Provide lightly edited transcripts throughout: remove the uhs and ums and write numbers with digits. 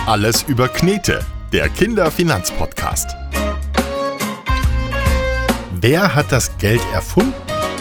Alles über Knete, der Kinderfinanzpodcast. Wer hat das Geld erfunden?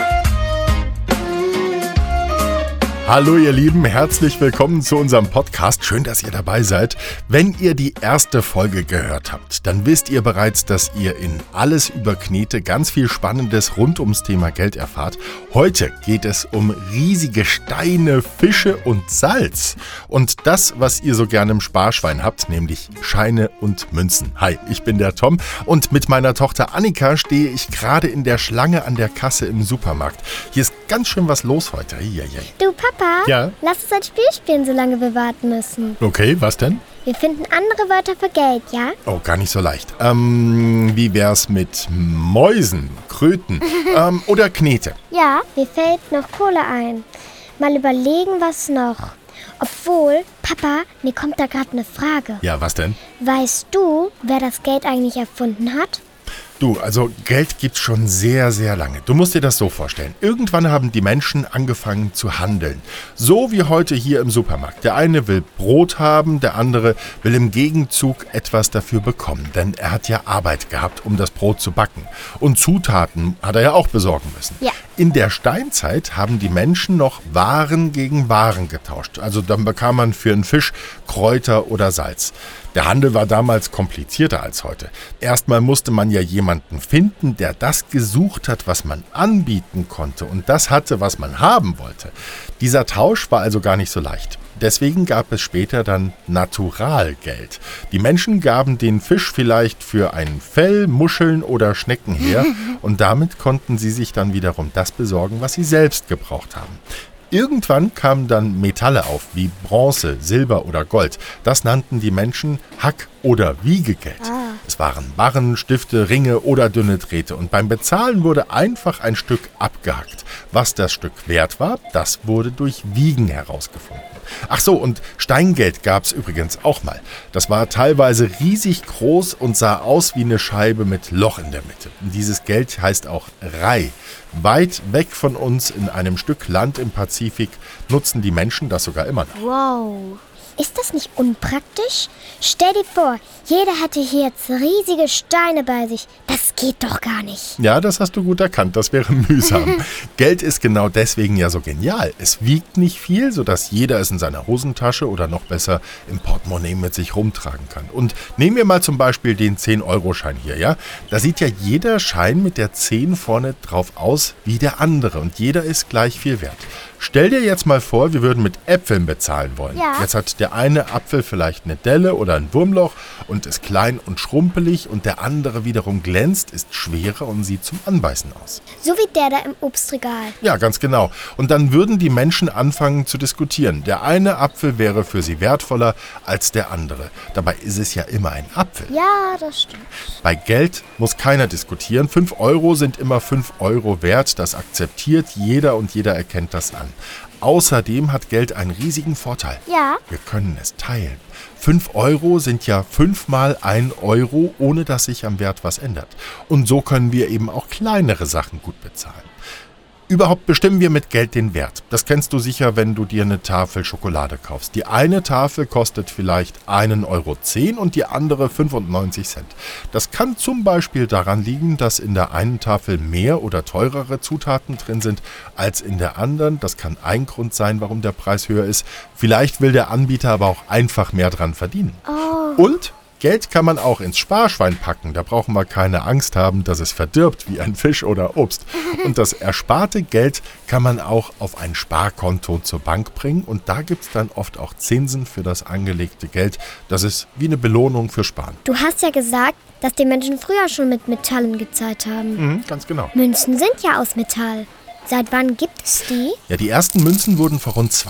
Hallo ihr Lieben, herzlich willkommen zu unserem Podcast. Schön, dass ihr dabei seid. Wenn ihr die erste Folge gehört habt, dann wisst ihr bereits, dass ihr in Alles über Knete ganz viel Spannendes rund ums Thema Geld erfahrt. Heute geht es um riesige Steine, Fische und Salz. Und das, was ihr so gerne im Sparschwein habt, nämlich Scheine und Münzen. Hi, ich bin der Tom und mit meiner Tochter Annika stehe ich gerade in der Schlange an der Kasse im Supermarkt. Hier ist ganz schön was los heute. Du Papa, Ja? lass uns ein Spiel spielen, solange wir warten müssen. Okay, was denn? Wir finden andere Wörter für Geld, ja? Oh, gar nicht so leicht. Wie wär's mit Mäusen, Kröten oder Knete? Ja, mir fällt noch Kohle ein. Mal überlegen, was noch. Obwohl, Papa, mir kommt da gerade eine Frage. Ja, was denn? Weißt du, wer das Geld eigentlich erfunden hat? Du, also Geld gibt's schon sehr, sehr lange. Du musst dir das so vorstellen. Irgendwann haben die Menschen angefangen zu handeln. So wie heute hier im Supermarkt. Der eine will Brot haben, der andere will im Gegenzug etwas dafür bekommen. Denn er hat ja Arbeit gehabt, um das Brot zu backen. Und Zutaten hat er ja auch besorgen müssen. Ja. In der Steinzeit haben die Menschen noch Waren gegen Waren getauscht. Also dann bekam man für einen Fisch Kräuter oder Salz. Der Handel war damals komplizierter als heute. Erstmal musste man ja jemanden finden, der das gesucht hat, was man anbieten konnte und das hatte, was man haben wollte. Dieser Tausch war also gar nicht so leicht. Deswegen gab es später dann Naturalgeld. Die Menschen gaben den Fisch vielleicht für ein Fell, Muscheln oder Schnecken her und damit konnten sie sich dann wiederum das besorgen, was sie selbst gebraucht haben. Irgendwann kamen dann Metalle auf, wie Bronze, Silber oder Gold. Das nannten die Menschen Hack- oder Wiegegeld. Es waren Barren, Stifte, Ringe oder dünne Drähte. Und beim Bezahlen wurde einfach ein Stück abgehackt. Was das Stück wert war, das wurde durch Wiegen herausgefunden. Ach so, und Steingeld gab es übrigens auch mal. Das war teilweise riesig groß und sah aus wie eine Scheibe mit Loch in der Mitte. Dieses Geld heißt auch Rai. Weit weg von uns in einem Stück Land im Pazifik nutzen die Menschen das sogar immer noch. Wow. Ist das nicht unpraktisch? Stell dir vor, jeder hätte hier jetzt riesige Steine bei sich. Das geht doch gar nicht. Ja, das hast du gut erkannt, das wäre mühsam. Geld ist genau deswegen ja so genial. Es wiegt nicht viel, sodass jeder es in seiner Hosentasche oder noch besser im Portemonnaie mit sich rumtragen kann. Und nehmen wir mal zum Beispiel den 10-Euro-Schein hier, ja? Da sieht ja jeder Schein mit der 10 vorne drauf aus wie der andere und jeder ist gleich viel wert. Stell dir jetzt mal vor, wir würden mit Äpfeln bezahlen wollen. Ja. Jetzt hat der eine Apfel vielleicht eine Delle oder ein Wurmloch und ist klein und schrumpelig und der andere wiederum glänzt, ist schwerer und sieht zum Anbeißen aus. So wie der da im Obstregal. Ja, ganz genau. Und dann würden die Menschen anfangen zu diskutieren. Der eine Apfel wäre für sie wertvoller als der andere. Dabei ist es ja immer ein Apfel. Ja, das stimmt. Bei Geld muss keiner diskutieren. 5 Euro sind immer 5 Euro wert. Das akzeptiert jeder und jeder erkennt das an. Außerdem hat Geld einen riesigen Vorteil. Ja. Wir können es teilen. 5 Euro sind ja 5 mal 1 Euro, ohne dass sich am Wert was ändert. Und so können wir eben auch kleinere Sachen gut bezahlen. Überhaupt bestimmen wir mit Geld den Wert. Das kennst du sicher, wenn du dir eine Tafel Schokolade kaufst. Die eine Tafel kostet vielleicht 1,10 Euro und die andere 95 Cent. Das kann zum Beispiel daran liegen, dass in der einen Tafel mehr oder teurere Zutaten drin sind als in der anderen. Das kann ein Grund sein, warum der Preis höher ist. Vielleicht will der Anbieter aber auch einfach mehr dran verdienen. Und Geld kann man auch ins Sparschwein packen. Da brauchen wir keine Angst haben, dass es verdirbt wie ein Fisch oder Obst. Und das ersparte Geld kann man auch auf ein Sparkonto zur Bank bringen. Und da gibt es dann oft auch Zinsen für das angelegte Geld. Das ist wie eine Belohnung für Sparen. Du hast ja gesagt, dass die Menschen früher schon mit Metallen gezahlt haben. Ganz genau. Münzen sind ja aus Metall. Seit wann gibt es die? Ja, die ersten Münzen wurden vor rund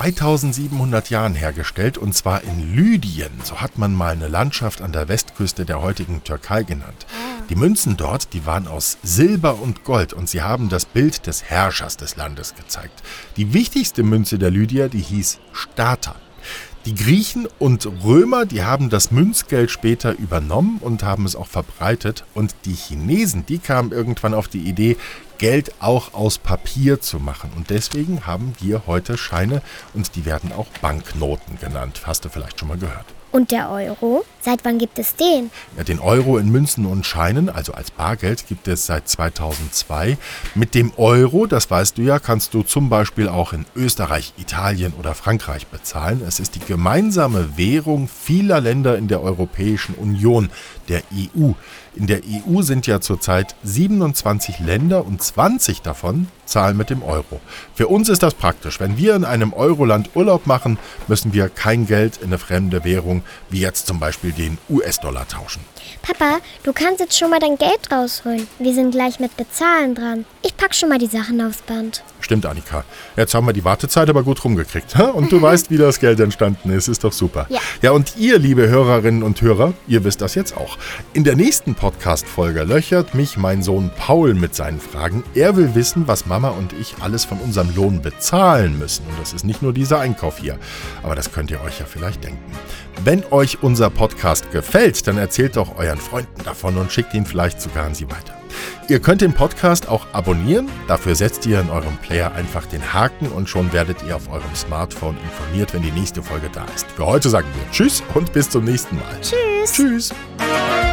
2700 Jahren hergestellt und zwar in Lydien. So hat man mal eine Landschaft an der Westküste der heutigen Türkei genannt. Die Münzen dort, die waren aus Silber und Gold und sie haben das Bild des Herrschers des Landes gezeigt. Die wichtigste Münze der Lydier, die hieß Stata. Die Griechen und Römer, die haben das Münzgeld später übernommen und haben es auch verbreitet. Und die Chinesen, die kamen irgendwann auf die Idee, Geld auch aus Papier zu machen. Und deswegen haben wir heute Scheine und die werden auch Banknoten genannt. Hast du vielleicht schon mal gehört? Und der Euro? Seit wann gibt es den? Ja, den Euro in Münzen und Scheinen, also als Bargeld, gibt es seit 2002. Mit dem Euro, das weißt du ja, kannst du zum Beispiel auch in Österreich, Italien oder Frankreich bezahlen. Es ist die gemeinsame Währung vieler Länder in der Europäischen Union, der EU. In der EU sind ja zurzeit 27 Länder und 20 davon zahlen mit dem Euro. Für uns ist das praktisch. Wenn wir in einem Euroland Urlaub machen, müssen wir kein Geld in eine fremde Währung, wie jetzt zum Beispiel den US-Dollar, tauschen. Papa, du kannst jetzt schon mal dein Geld rausholen. Wir sind gleich mit Bezahlen dran. Ich pack schon mal die Sachen aufs Band. Stimmt, Annika. Jetzt haben wir die Wartezeit aber gut rumgekriegt. Und du weißt, wie das Geld entstanden ist. Ist doch super. Ja, und ihr, liebe Hörerinnen und Hörer, ihr wisst das jetzt auch. In der nächsten Podcast-Folge löchert mich mein Sohn Paul mit seinen Fragen. Er will wissen, was Mama und ich alles von unserem Lohn bezahlen müssen. Und das ist nicht nur dieser Einkauf hier. Aber das könnt ihr euch ja vielleicht denken. Wenn euch unser Podcast gefällt, dann erzählt doch euren Freunden davon und schickt ihn vielleicht sogar an sie weiter. Ihr könnt den Podcast auch abonnieren. Dafür setzt ihr in eurem Player einfach den Haken und schon werdet ihr auf eurem Smartphone informiert, wenn die nächste Folge da ist. Für heute sagen wir Tschüss und bis zum nächsten Mal. Tschüss. Tschüss.